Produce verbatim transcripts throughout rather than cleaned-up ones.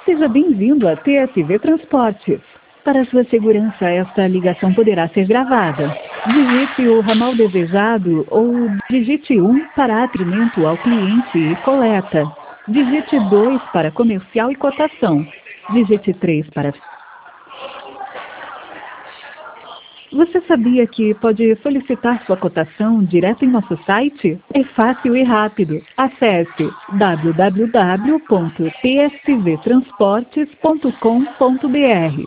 Seja bem-vindo a T S V Transportes. Para sua segurança, esta ligação poderá ser gravada. Digite o ramal desejado ou digite um para atendimento ao cliente e coleta. Digite dois para comercial e cotação. Digite três para... Você sabia que pode solicitar sua cotação direto em nosso site? É fácil e rápido. Acesse w w w ponto t s v transportes ponto com ponto b r.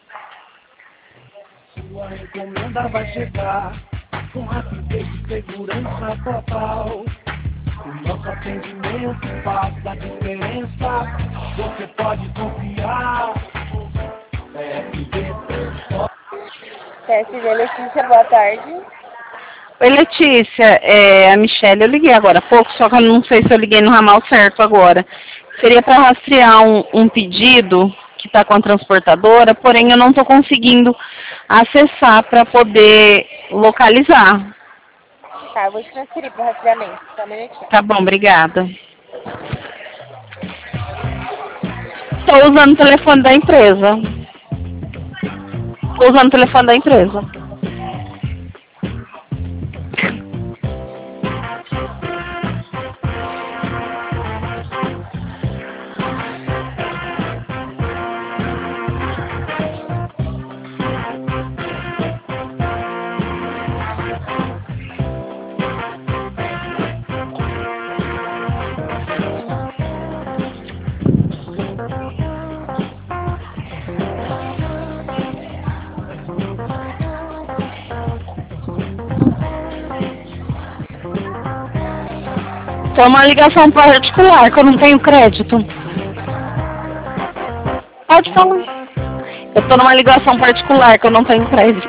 Sua encomenda vai chegar com rapidez e segurança total. O nosso atendimento faz a diferença. Você pode confiar. T S V Transportes. T S V Letícia, boa tarde. Oi, Letícia, é a Michelle. Eu liguei agora há pouco, só que eu não sei se eu liguei no ramal certo agora. Seria para rastrear um, um pedido que está com a transportadora, porém eu não estou conseguindo acessar para poder localizar. Tá, eu vou te transferir para o rastreamento. Só um minutinho. Tá bom, obrigada. Estou usando o telefone da empresa. Estou usando o telefone da empresa. É uma ligação particular, que eu não tenho crédito. Pode falar. Eu tô numa ligação particular, que eu não tenho crédito.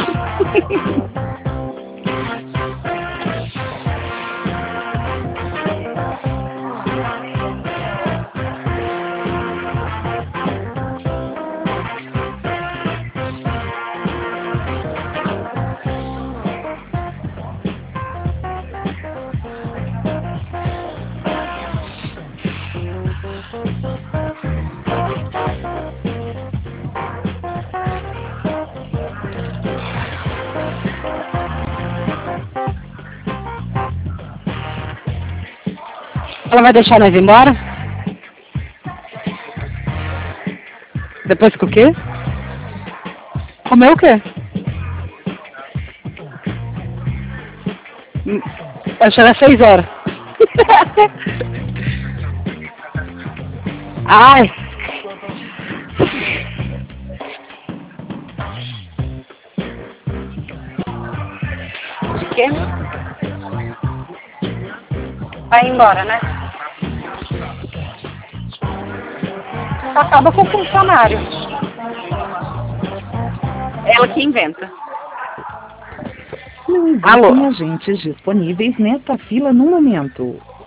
Ela vai deixar nós ir embora? Depois que o quê? Comer o quê? Vai chegar às seis horas. Ai! De quê? Vai embora, né? Acaba com o funcionário. Ela que inventa. Não existem agentes disponíveis nesta fila no momento.